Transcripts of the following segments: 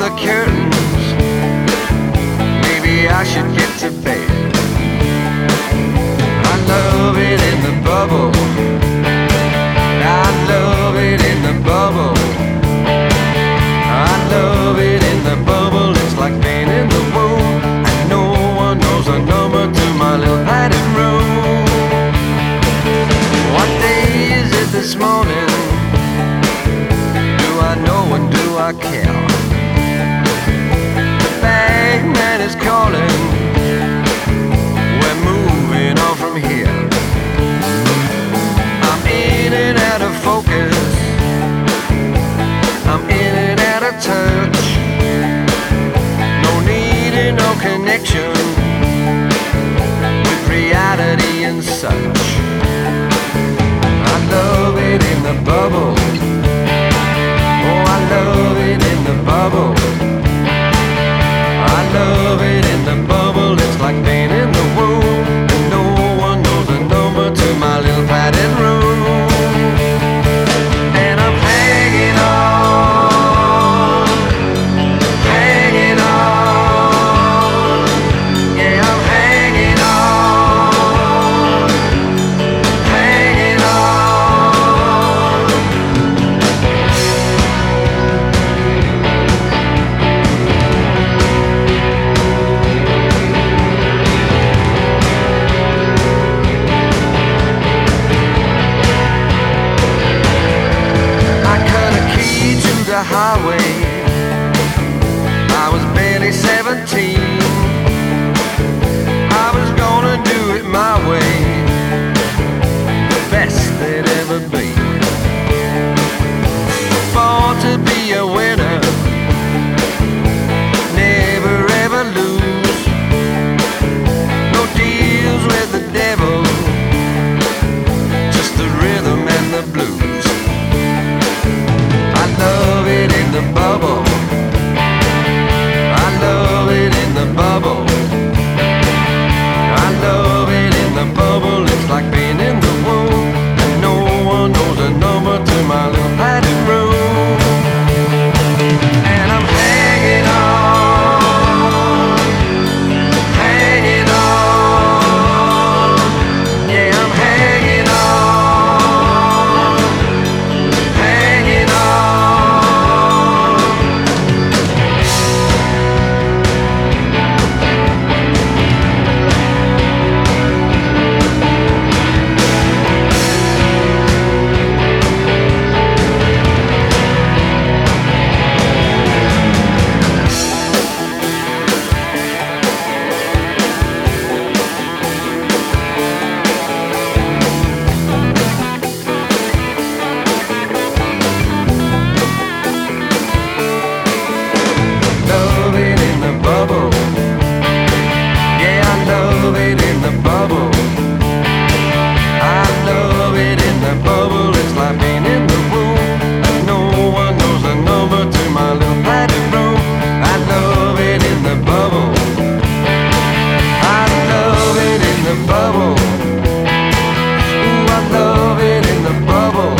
the curtains. Maybe I should get to bed. I love it in the bubble. I love it in the bubble. I love it in the bubble. It's like being in the womb, and no one knows the number to my little padded room. What day is it this morning? Do I know and do I care? The bagman is calling. We're moving on from here. I'm in and out of focus. I'm in and out of touch. No need and no connection with reality and such. I love it in the bubble. Oh, I love it in the bubble. I love it in the bubble. It's like being in the womb, and no one knows the number to my little padded room. And I'm hanging on, hanging on. Yeah, I'm hanging on, hanging on. I cut a key to the highway. I was barely 17. I was gonna do it my way, the best there'd ever be. Born to be a winner, never ever lose. No deals with the devil, just the rhythm and the blues. I love it in the bubble. I love it in the bubble. I love it in the bubble. It's like being in the womb, and no one knows the number to my little padded room. And I'm hanging on, hanging on. Yeah, I'm hanging on, hanging on. Love it in the bubble. Yeah, I love it in the bubble. I love it in the bubble. It's like being in the womb, and no one knows the number to my little padded room. I love it in the bubble. I love it in the bubble. Ooh, I love it in the bubble.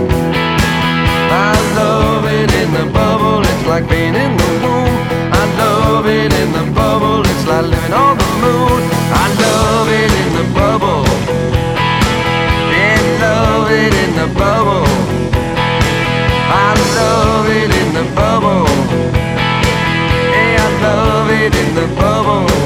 I love it in the bubble. It's like being in the womb. I love it in the bubble. It's like living on the moon. I love it in the bubble. Yeah, love it in the bubble. I love it in the bubble. Yeah, I love it in the bubble.